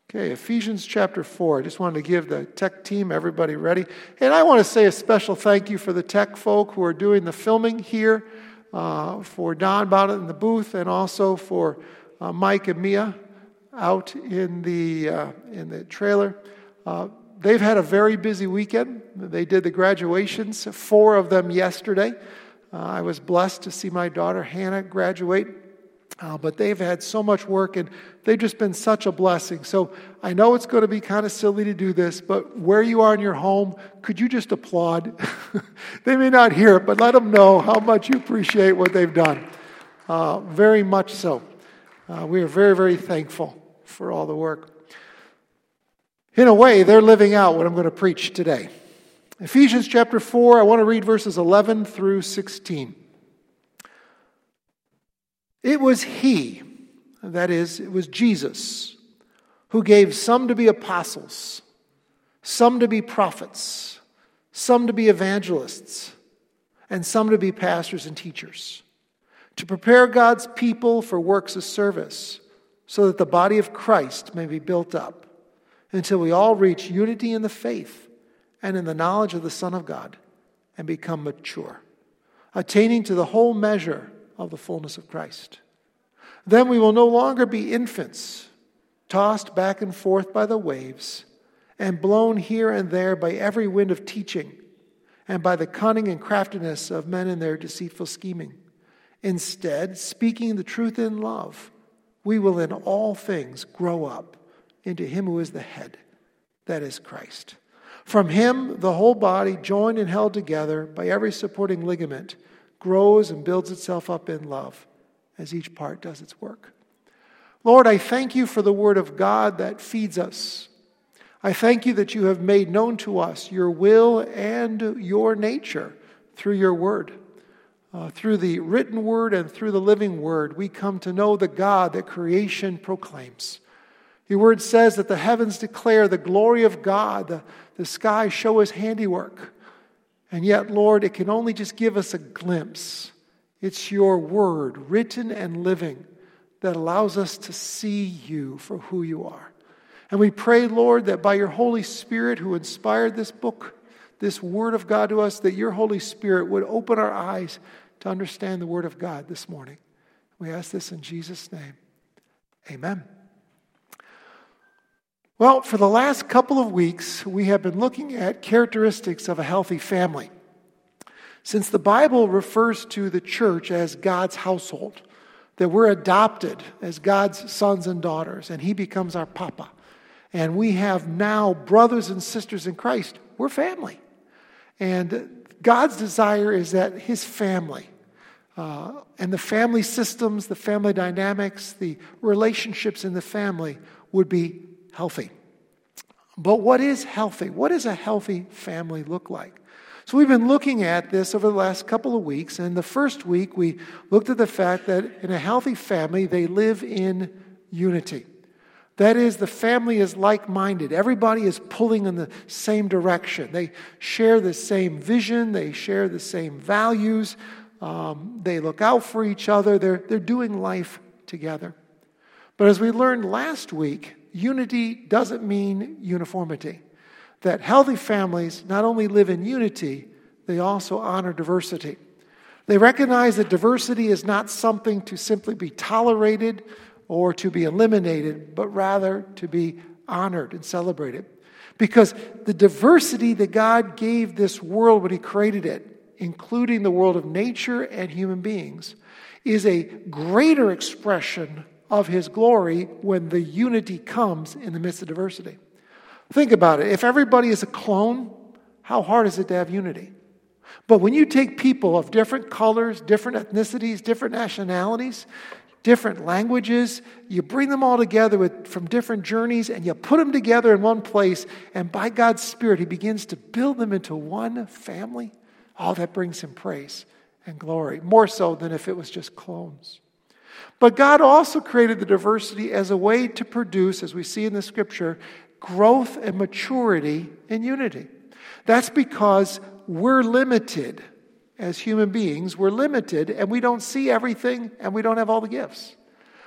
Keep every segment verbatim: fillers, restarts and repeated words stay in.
Okay, Ephesians chapter four. I just wanted to give the tech team, everybody ready. And I want to say a special thank you for the tech folk who are doing the filming here, uh, for Don Bowden in the booth, and also for uh, Mike and Mia out in the uh, in the trailer. Uh, they've had a very busy weekend. They did the graduations, four of them yesterday. Uh, I was blessed to see my daughter Hannah graduate. Uh, but they've had so much work, and they've just been such a blessing. So I know it's going to be kind of silly to do this, but where you are in your home, could you just applaud? They may not hear it, but let them know how much you appreciate what they've done. Uh, very much so. Uh, we are very, very thankful for all the work. In a way, they're living out what I'm going to preach today. Ephesians chapter four, I want to read verses eleven through sixteen. It was He, that is, it was Jesus, who gave some to be apostles, some to be prophets, some to be evangelists, and some to be pastors and teachers, to prepare God's people for works of service, so that the body of Christ may be built up, until we all reach unity in the faith and in the knowledge of the Son of God, and become mature, attaining to the whole measure of the fullness of Christ. Then we will no longer be infants, tossed back and forth by the waves, and blown here and there by every wind of teaching, and by the cunning and craftiness of men in their deceitful scheming. Instead, speaking the truth in love, we will in all things grow up into Him who is the head, that is Christ. From Him, the whole body, joined and held together by every supporting ligament, grows and builds itself up in love as each part does its work. Lord, I thank you for the word of God that feeds us. I thank you that you have made known to us your will and your nature through your word. Uh, through the written word and through the living word, we come to know the God that creation proclaims. Your word says that the heavens declare the glory of God, the, the skies show his handiwork. And yet, Lord, it can only just give us a glimpse. It's your word, written and living, that allows us to see you for who you are. And we pray, Lord, that by your Holy Spirit who inspired this book, this word of God to us, that your Holy Spirit would open our eyes to understand the word of God this morning. We ask this in Jesus' name. Amen. Well, for the last couple of weeks, we have been looking at characteristics of a healthy family. Since the Bible refers to the church as God's household, that we're adopted as God's sons and daughters, and He becomes our papa. And we have now brothers and sisters in Christ. We're family. And God's desire is that His family, uh, and the family systems, the family dynamics, the relationships in the family would be healthy. But what is healthy? What does a healthy family look like? So we've been looking at this over the last couple of weeks. And the first week, we looked at the fact that in a healthy family, they live in unity. That is, the family is like-minded. Everybody is pulling in the same direction. They share the same vision. They share the same values. Um, they look out for each other. They're, they're doing life together. But as we learned last week, unity doesn't mean uniformity. That healthy families not only live in unity, they also honor diversity. They recognize that diversity is not something to simply be tolerated or to be eliminated, but rather to be honored and celebrated. Because the diversity that God gave this world when He created it, including the world of nature and human beings, is a greater expression of His glory when the unity comes in the midst of diversity. Think about it. If everybody is a clone, how hard is it to have unity? But when you take people of different colors, different ethnicities, different nationalities, different languages, you bring them all together with, from different journeys, and you put them together in one place, and by God's Spirit, He begins to build them into one family. All that brings Him praise and glory, more so than if it was just clones. But God also created the diversity as a way to produce, as we see in the Scripture, growth and maturity in unity. That's because we're limited as human beings. We're limited, and we don't see everything, and we don't have all the gifts.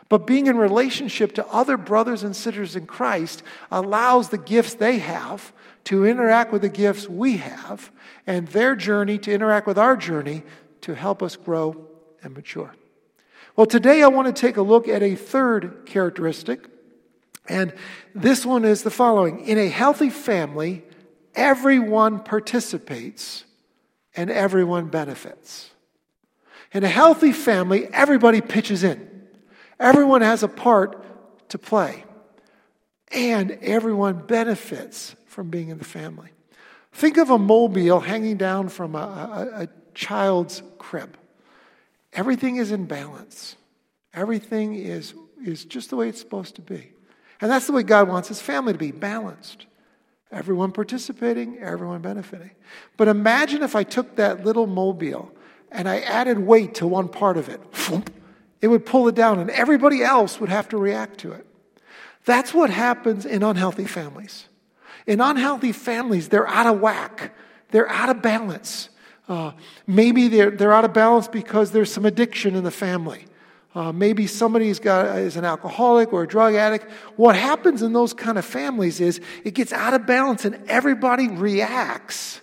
But being in relationship to other brothers and sisters in Christ allows the gifts they have to interact with the gifts we have, and their journey to interact with our journey to help us grow and mature. Well, today I want to take a look at a third characteristic, and this one is the following. In a healthy family, everyone participates and everyone benefits. In a healthy family, everybody pitches in. Everyone has a part to play. And everyone benefits from being in the family. Think of a mobile hanging down from a, a, a child's crib. Everything is in balance. Everything is, is just the way it's supposed to be. And that's the way God wants His family to be, balanced. Everyone participating, everyone benefiting. But imagine if I took that little mobile and I added weight to one part of it. It would pull it down, and everybody else would have to react to it. That's what happens in unhealthy families. In unhealthy families, they're out of whack. They're out of balance. Uh, maybe they're, they're out of balance because there's some addiction in the family. Uh, maybe somebody's got is an alcoholic or a drug addict. What happens in those kind of families is it gets out of balance, and everybody reacts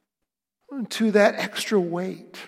to that extra weight.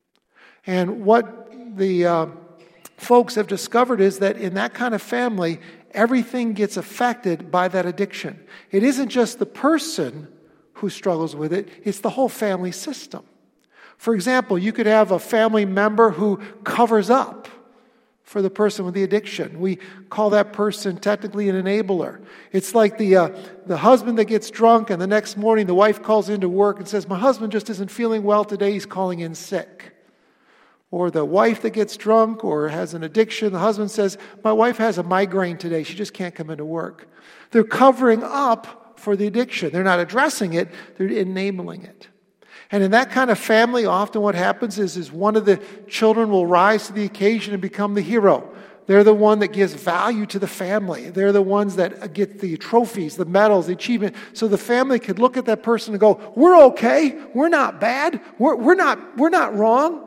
And what the uh, folks have discovered is that in that kind of family, everything gets affected by that addiction. It isn't just the person who struggles with it, it's the whole family system. For example, you could have a family member who covers up for the person with the addiction. We call that person technically an enabler. It's like the uh, the husband that gets drunk, and the next morning the wife calls into work and says, "My husband just isn't feeling well today, he's calling in sick." Or the wife that gets drunk or has an addiction, the husband says, "My wife has a migraine today, she just can't come into work." They're covering up for the addiction. They're not addressing it, they're enabling it. And in that kind of family, often what happens is, is one of the children will rise to the occasion and become the hero. They're the one that gives value to the family. They're the ones that get the trophies, the medals, the achievement. So the family could look at that person and go, "We're okay. We're not bad. We're, we're not, we're not wrong."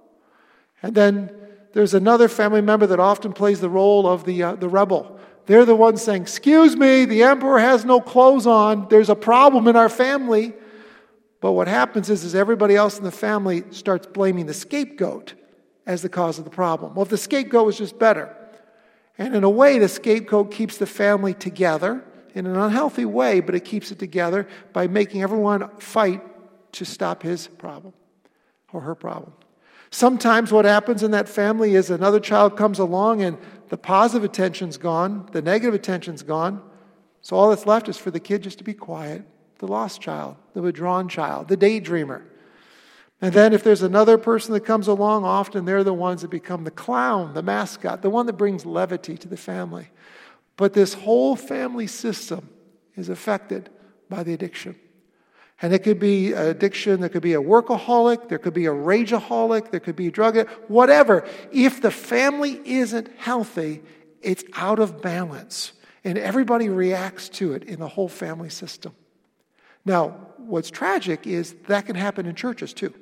And then there's another family member that often plays the role of the, uh, the rebel. They're the ones saying, "Excuse me, the emperor has no clothes on. There's a problem in our family." But what happens is, is everybody else in the family starts blaming the scapegoat as the cause of the problem. Well, if the scapegoat was just better. And in a way, the scapegoat keeps the family together in an unhealthy way, but it keeps it together by making everyone fight to stop his problem or her problem. Sometimes what happens in that family is another child comes along and the positive attention's gone, the negative attention's gone. So all that's left is for the kid just to be quiet. The lost child, the withdrawn child, the daydreamer. And then if there's another person that comes along, often they're the ones that become the clown, the mascot, the one that brings levity to the family. But this whole family system is affected by the addiction. And it could be addiction, there could be a workaholic, there could be a rageaholic, there could be a drug addict, whatever. If the family isn't healthy, it's out of balance. And everybody reacts to it in the whole family system. Now, what's tragic is that can happen in churches too.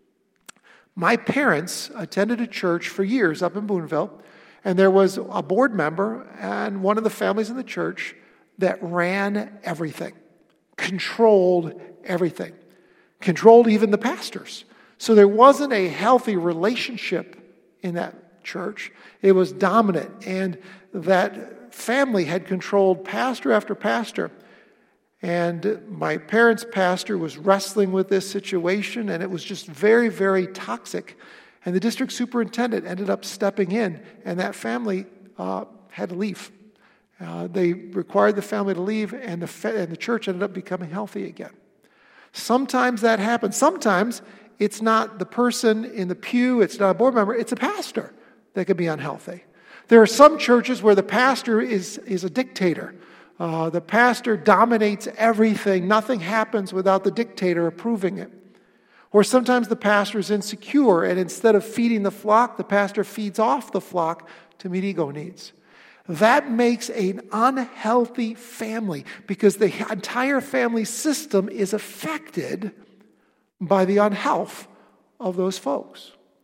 My parents attended a church for years up in Boonville, and there was a board member and one of the families in the church that ran everything, controlled everything, controlled even the pastors. So there wasn't a healthy relationship in that church. It was dominant, and that family had controlled pastor after pastor. And my parents' pastor was wrestling with this situation, and it was just very, very toxic. And the district superintendent ended up stepping in, and that family uh, had to leave. Uh, they required the family to leave, and the, fa- and the church ended up becoming healthy again. Sometimes that happens. Sometimes it's not the person in the pew, it's not a board member, it's a pastor that could be unhealthy. There are some churches where the pastor is, is a dictator. Uh, the pastor dominates everything. Nothing happens without the dictator approving it. Or sometimes the pastor is insecure, and instead of feeding the flock, the pastor feeds off the flock to meet ego needs. That makes an unhealthy family because the entire family system is affected by the unhealth of those folks.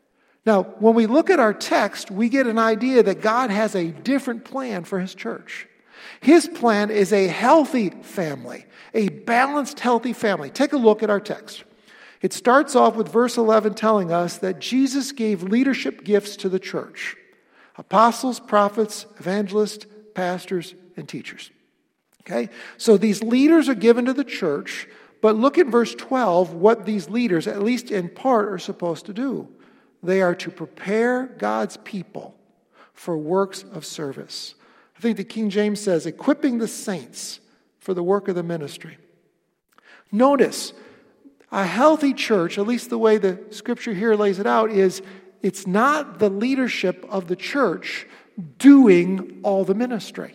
Now, when we look at our text, we get an idea that God has a different plan for his church. His plan is a healthy family, a balanced, healthy family. Take a look at our text. It starts off with verse eleven telling us that Jesus gave leadership gifts to the church: apostles, prophets, evangelists, pastors, and teachers. Okay? So these leaders are given to the church, but look at verse twelve, what these leaders, at least in part, are supposed to do. They are to prepare God's people for works of service. I think the King James says, equipping the saints for the work of the ministry. Notice, a healthy church, at least the way the scripture here lays it out, is it's not the leadership of the church doing all the ministry.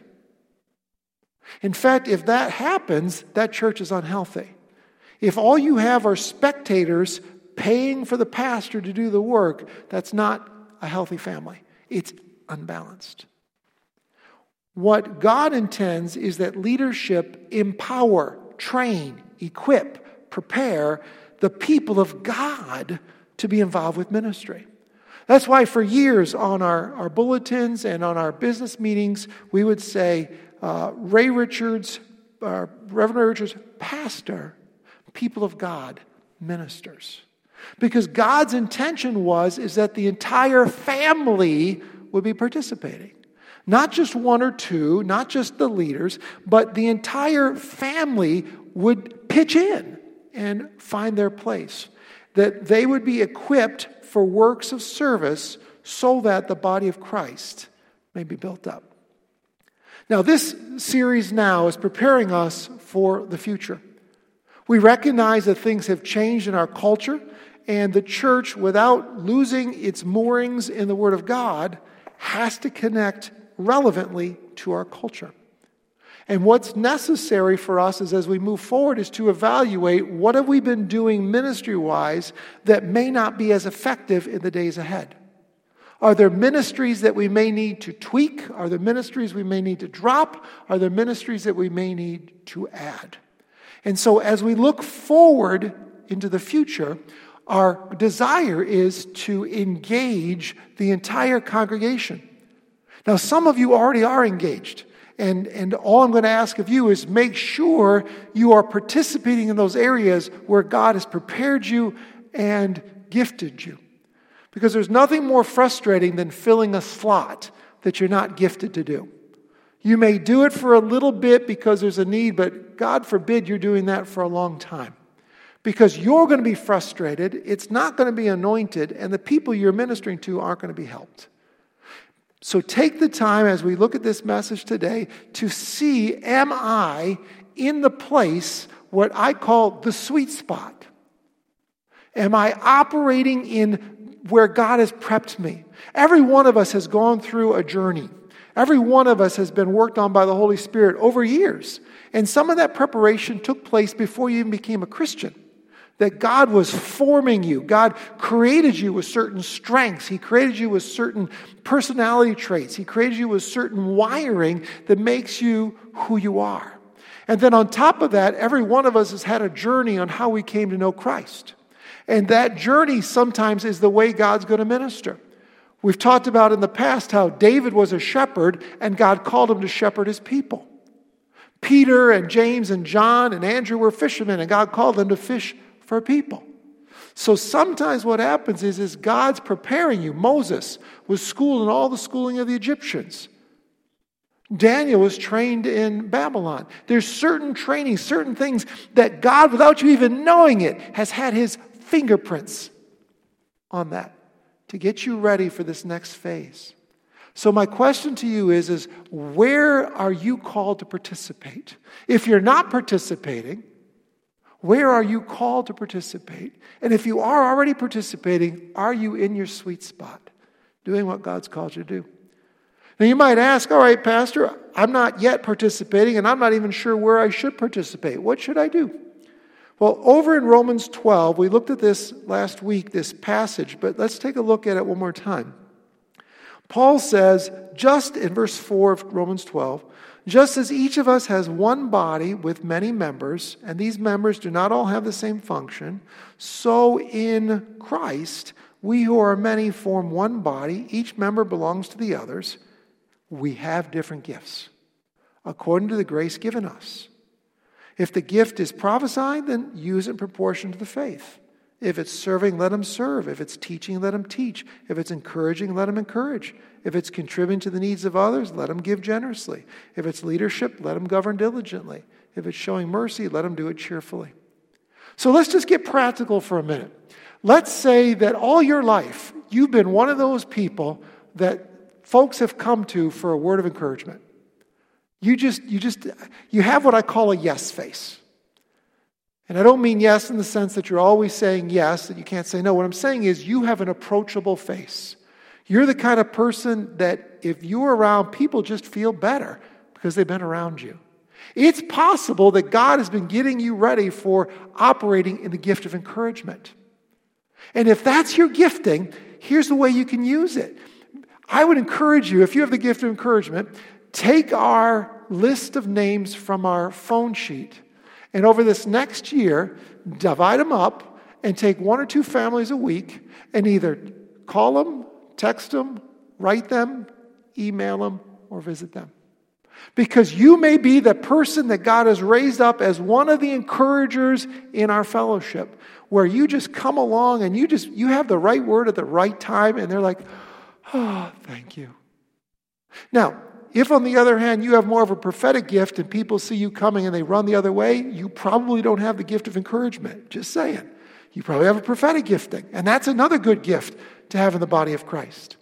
In fact, if that happens, that church is unhealthy. If all you have are spectators paying for the pastor to do the work, that's not a healthy family. It's unbalanced. What God intends is that leadership empower, train, equip, prepare the people of God to be involved with ministry. That's why for years on our, our bulletins and on our business meetings, we would say, uh, Ray Richards, uh, Reverend Ray Richards, pastor, people of God, ministers. Because God's intention was, is that the entire family would be participating. Not just one or two, not just the leaders, but the entire family would pitch in and find their place. That they would be equipped for works of service so that the body of Christ may be built up. Now, this series now is preparing us for the future. We recognize that things have changed in our culture, and the church, without losing its moorings in the Word of God, has to connect relevantly to our culture. And what's necessary for us is, as we move forward, is to evaluate what have we been doing ministry-wise that may not be as effective in the days ahead. Are there ministries that we may need to tweak? Are there ministries we may need to drop? Are there ministries that we may need to add? And so as we look forward into the future, our desire is to engage the entire congregation. Now, some of you already are engaged. And, and all I'm going to ask of you is make sure you are participating in those areas where God has prepared you and gifted you. Because there's nothing more frustrating than filling a slot that you're not gifted to do. You may do it for a little bit because there's a need, but God forbid you're doing that for a long time. Because you're going to be frustrated, it's not going to be anointed, and the people you're ministering to aren't going to be helped. So take the time as we look at this message today to see, am I in the place, what I call the sweet spot? Am I operating in where God has prepped me? Every one of us has gone through a journey. Every one of us has been worked on by the Holy Spirit over years. And some of that preparation took place before you even became a Christian. That God was forming you. God created you with certain strengths. He created you with certain personality traits. He created you with certain wiring that makes you who you are. And then on top of that, every one of us has had a journey on how we came to know Christ. And that journey sometimes is the way God's going to minister. We've talked about in the past how David was a shepherd and God called him to shepherd his people. Peter and James and John and Andrew were fishermen and God called them to fish for people. So sometimes what happens is, is God's preparing you. Moses was schooled in all the schooling of the Egyptians. Daniel was trained in Babylon. There's certain training, certain things that God, without you even knowing it, has had his fingerprints on that to get you ready for this next phase. So my question to you is, is where are you called to participate? If you're not participating, where are you called to participate? And if you are already participating, are you in your sweet spot, doing what God's called you to do? Now you might ask, all right, Pastor, I'm not yet participating and I'm not even sure where I should participate. What should I do? Well, over in Romans twelve, we looked at this last week, this passage, but let's take a look at it one more time. Paul says, just in verse four of Romans twelve, just as each of us has one body with many members, and these members do not all have the same function, so in Christ We who are many form one body. Each member belongs to the others. We have different gifts according to the grace given us. If the gift is prophesying, then use it in proportion to the faith. If it's serving, let him serve. If it's teaching, let him teach. If it's encouraging, let him encourage. If it's contributing to the needs of others, let him give generously. If it's leadership, let him govern diligently. If it's showing mercy, let him do it cheerfully. So let's just get practical for a minute. Let's say that all your life, you've been one of those people that folks have come to for a word of encouragement. You just, you just, you have what I call a yes face. And I don't mean yes in the sense that you're always saying yes, that you can't say no. What I'm saying is you have an approachable face. You're the kind of person that if you're around, people just feel better because they've been around you. It's possible that God has been getting you ready for operating in the gift of encouragement. And if that's your gifting, here's the way you can use it. I would encourage you, if you have the gift of encouragement, take our list of names from our phone sheet, and over this next year, divide them up and take one or two families a week and either call them, text them, write them, email them, or visit them. Because you may be the person that God has raised up as one of the encouragers in our fellowship, where you just come along and you just you have the right word at the right time, and they're like, oh, thank you. Now, if on the other hand you have more of a prophetic gift and people see you coming and they run the other way, you probably don't have the gift of encouragement. Just saying. You probably have a prophetic gifting, and that's another good gift to have in the body of Christ.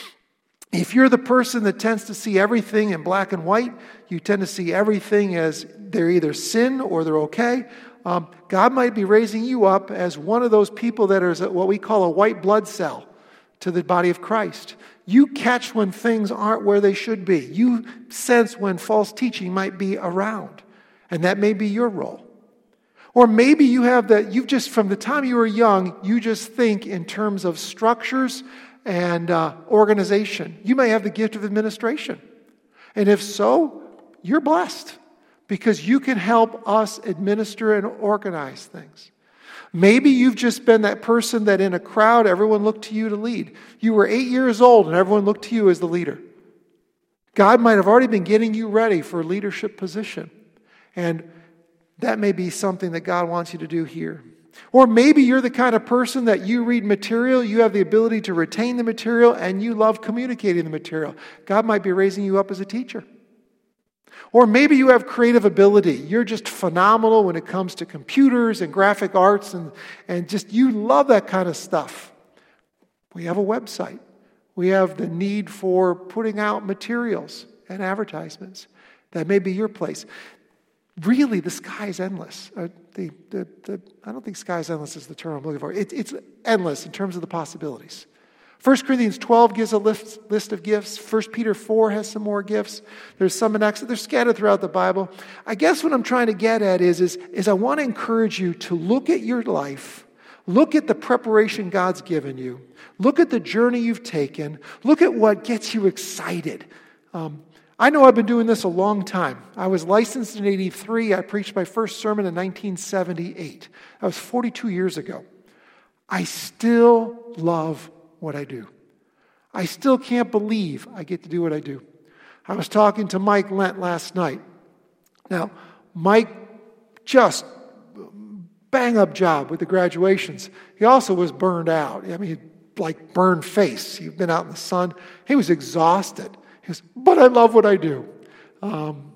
If you're the person that tends to see everything in black and white, you tend to see everything as they're either sin or they're okay, um, God might be raising you up as one of those people that is what we call a white blood cell to the body of Christ. You catch when things aren't where they should be. You sense when false teaching might be around, and that may be your role. Or maybe you have that, you've just, from the time you were young, you just think in terms of structures and uh, organization. You may have the gift of administration. And if so, you're blessed because you can help us administer and organize things. Maybe you've just been that person that in a crowd, everyone looked to you to lead. You were eight years old and everyone looked to you as the leader. God might have already been getting you ready for a leadership position. And that may be something that God wants you to do here. Or maybe you're the kind of person that you read material, you have the ability to retain the material, and you love communicating the material. God might be raising you up as a teacher. Or maybe you have creative ability. You're just phenomenal when it comes to computers and graphic arts, and, and just you love that kind of stuff. We have a website. We have the need for putting out materials and advertisements. That may be your place. Really, the sky is endless. Uh, the, the, the, I don't think sky is endless is the term I'm looking for. It, it's endless in terms of the possibilities. First Corinthians twelve gives a list, list of gifts. First Peter four has some more gifts. There's some in Acts. They're scattered throughout the Bible. I guess what I'm trying to get at is, is, is I want to encourage you to look at your life, look at the preparation God's given you, look at the journey you've taken, look at what gets you excited. Um, I know I've been doing this a long time. I was licensed in eighty-three. I preached my first sermon in nineteen seventy-eight. That was forty-two years ago. I still love what I do. I still can't believe I get to do what I do. I was talking to Mike Lent last night. Now, Mike just bang-up job with the graduations. He also was burned out. I mean, like burned face. He'd been out in the sun. He was exhausted. He goes, but I love what I do. Um,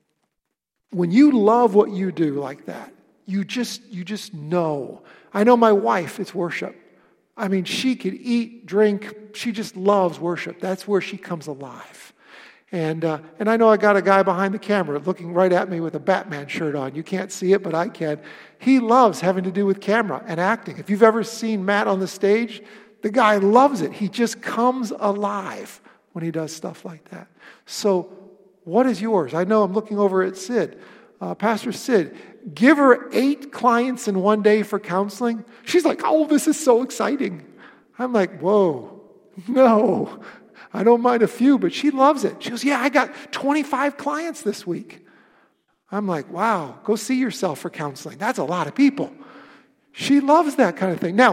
when you love what you do like that, you just you just know. I know my wife, it's worship. I mean, she could eat, drink. She just loves worship. That's where she comes alive. And uh, and I know I got a guy behind the camera looking right at me with a Batman shirt on. You can't see it, but I can. He loves having to do with camera and acting. If you've ever seen Matt on the stage, the guy loves it. He just comes alive when he does stuff like that. So what is yours? I know I'm looking over at Sid. Uh, Pastor Sid, give her eight clients in one day for counseling. She's like, oh, this is so exciting. I'm like, whoa, no. I don't mind a few, but she loves it. She goes, yeah, I got twenty-five clients this week. I'm like, wow, go see yourself for counseling. That's a lot of people. She loves that kind of thing. Now,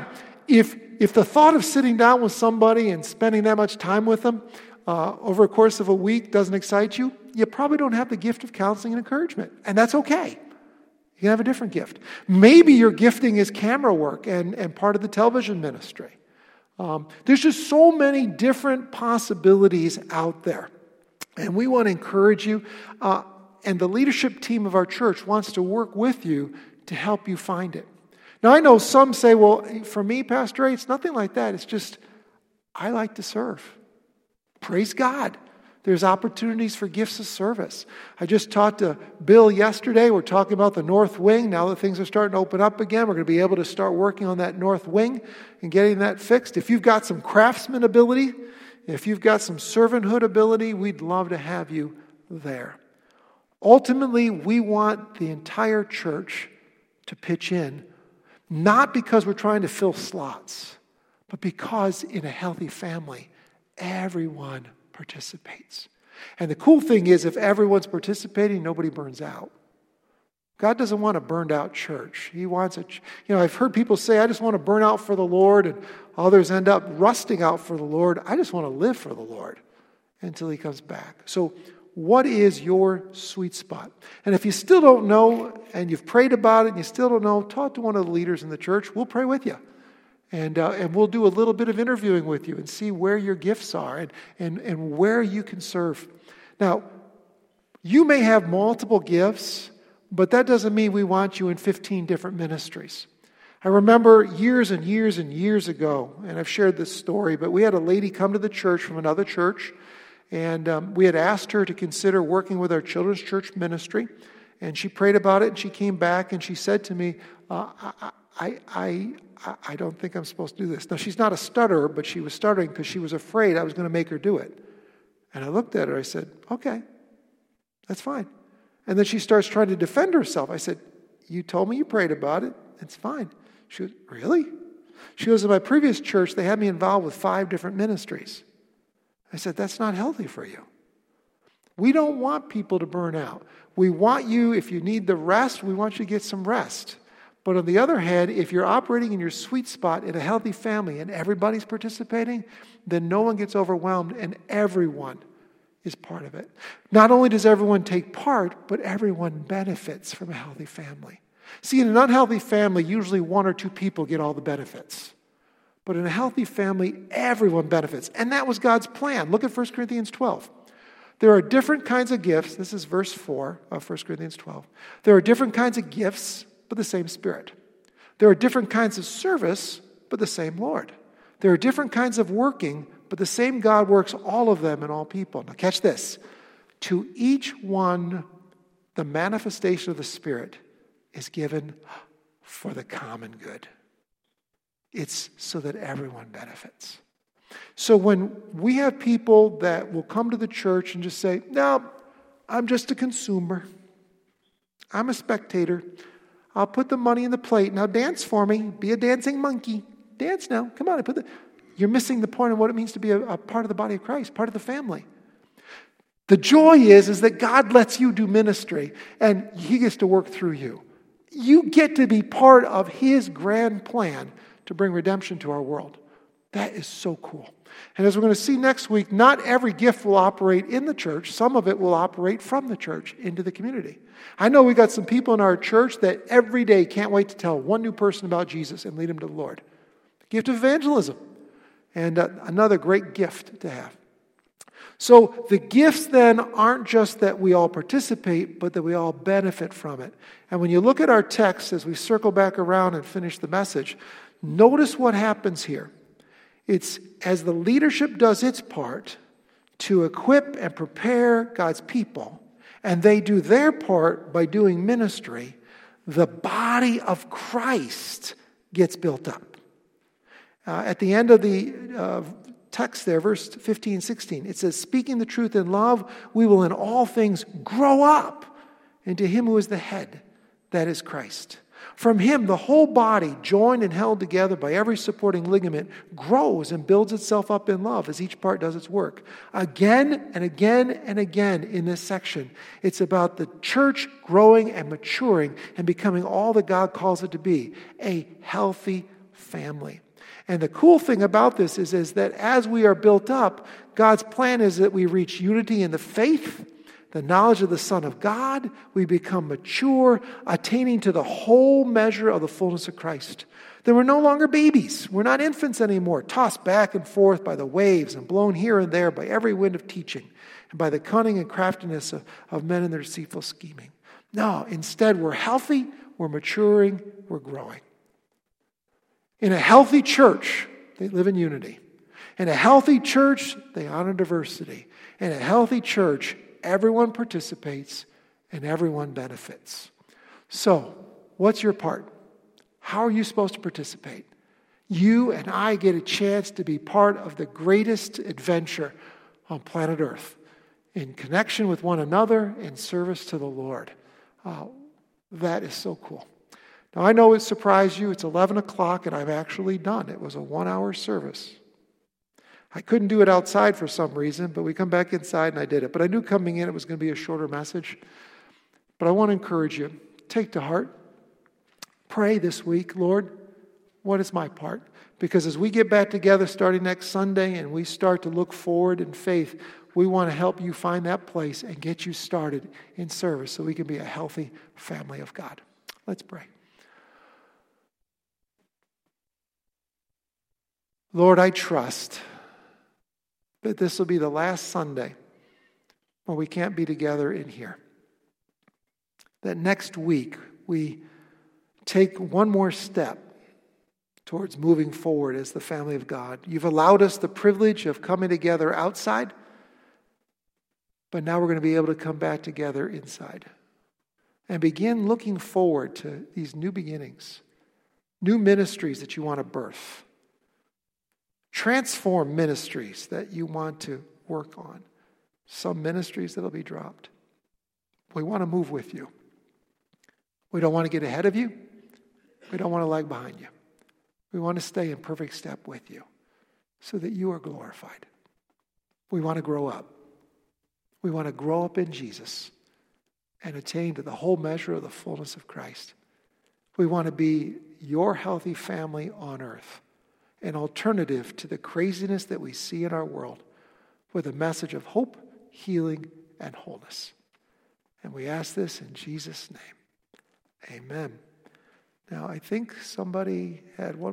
if, if the thought of sitting down with somebody and spending that much time with them uh, over a course of a week doesn't excite you, you probably don't have the gift of counseling and encouragement. And that's okay. You can have a different gift. Maybe your gifting is camera work and, and part of the television ministry. Um, there's just so many different possibilities out there. And we want to encourage you. Uh, and the leadership team of our church wants to work with you to help you find it. Now, I know some say, well, for me, Pastor Ray, it's nothing like that. It's just, I like to serve. Praise God. There's opportunities for gifts of service. I just talked to Bill yesterday. We're talking about the north wing. Now that things are starting to open up again, we're going to be able to start working on that north wing and getting that fixed. If you've got some craftsman ability, if you've got some servanthood ability, we'd love to have you there. Ultimately, we want the entire church to pitch in, not because we're trying to fill slots, but because in a healthy family, everyone participates. And the cool thing is, if everyone's participating, nobody burns out. God doesn't want a burned out church. He wants a, you know, I've heard people say, I just want to burn out for the Lord, and others end up rusting out for the Lord. I just want to live for the Lord until He comes back. So what is your sweet spot? And if you still don't know, and you've prayed about it, and you still don't know, talk to one of the leaders in the church. We'll pray with you. And uh, and we'll do a little bit of interviewing with you and see where your gifts are and, and, and where you can serve. Now, you may have multiple gifts, but that doesn't mean we want you in fifteen different ministries. I remember years and years and years ago, and I've shared this story, but we had a lady come to the church from another church, and um, we had asked her to consider working with our children's church ministry, and she prayed about it, and she came back, and she said to me, uh, I, I, I, I don't think I'm supposed to do this. Now, she's not a stutterer, but she was stuttering because she was afraid I was going to make her do it. And I looked at her, I said, okay, that's fine. And then she starts trying to defend herself. I said, you told me you prayed about it. It's fine. She goes, really? She goes, in my previous church, they had me involved with five different ministries. I said, that's not healthy for you. We don't want people to burn out. We want you, if you need the rest, we want you to get some rest. But on the other hand, if you're operating in your sweet spot in a healthy family and everybody's participating, then no one gets overwhelmed and everyone is part of it. Not only does everyone take part, but everyone benefits from a healthy family. See, in an unhealthy family, usually one or two people get all the benefits. But in a healthy family, everyone benefits. And that was God's plan. Look at First Corinthians twelve. There are different kinds of gifts. This is verse four of First Corinthians twelve. There are different kinds of gifts, but the same Spirit. There are different kinds of service, but the same Lord. There are different kinds of working, but the same God works all of them in all people. Now catch this. To each one, the manifestation of the Spirit is given for the common good. It's so that everyone benefits. So when we have people that will come to the church and just say, no, I'm just a consumer. I'm a spectator. I'll put the money in the plate. Now dance for me. Be a dancing monkey. Dance now. Come on. I put the... You're missing the point of what it means to be a, a part of the body of Christ, part of the family. The joy is, is that God lets you do ministry and He gets to work through you. You get to be part of His grand plan to bring redemption to our world. That is so cool. And as we're going to see next week, not every gift will operate in the church. Some of it will operate from the church into the community. I know we got some people in our church that every day can't wait to tell one new person about Jesus and lead them to the Lord. The gift of evangelism. And uh, another great gift to have. So the gifts then aren't just that we all participate, but that we all benefit from it. And when you look at our text as we circle back around and finish the message, notice what happens here. It's as the leadership does its part to equip and prepare God's people, and they do their part by doing ministry, the body of Christ gets built up. Uh, at the end of the uh, text there, verse fifteen, sixteen, it says, speaking the truth in love, we will in all things grow up into Him who is the head, that is Christ. From Him, the whole body, joined and held together by every supporting ligament, grows and builds itself up in love as each part does its work. Again and again and again in this section, it's about the church growing and maturing and becoming all that God calls it to be, a healthy family. And the cool thing about this is, is that as we are built up, God's plan is that we reach unity in the faith, the knowledge of the Son of God. We become mature, attaining to the whole measure of the fullness of Christ. Then we're no longer babies. We're not infants anymore, tossed back and forth by the waves and blown here and there by every wind of teaching and by the cunning and craftiness of, of men in their deceitful scheming. No, instead we're healthy, we're maturing, we're growing. In a healthy church, they live in unity. In a healthy church, they honor diversity. In a healthy church, everyone participates and everyone benefits. So, what's your part? How are you supposed to participate? You and I get a chance to be part of the greatest adventure on planet Earth, in connection with one another, in service to the Lord. Uh, that is so cool. Now, I know it surprised you. It's eleven o'clock and I'm actually done. It was a one-hour service. I couldn't do it outside for some reason, but we come back inside and I did it. But I knew coming in it was going to be a shorter message. But I want to encourage you, take to heart. Pray this week, Lord, what is my part? Because as we get back together starting next Sunday and we start to look forward in faith, we want to help you find that place and get you started in service so we can be a healthy family of God. Let's pray. Lord, I trust that this will be the last Sunday where we can't be together in here. That next week we take one more step towards moving forward as the family of God. You've allowed us the privilege of coming together outside, but now we're going to be able to come back together inside and begin looking forward to these new beginnings, new ministries that you want to birth, transform ministries that you want to work on, some ministries that will be dropped. We want to move with you. We don't want to get ahead of you. We don't want to lag behind you. We want to stay in perfect step with you so that you are glorified. We want to grow up. We want to grow up in Jesus and attain to the whole measure of the fullness of Christ. We want to be your healthy family on earth, an alternative to the craziness that we see in our world, with a message of hope, healing, and wholeness. And we ask this in Jesus' name. Amen. Now, I think somebody had one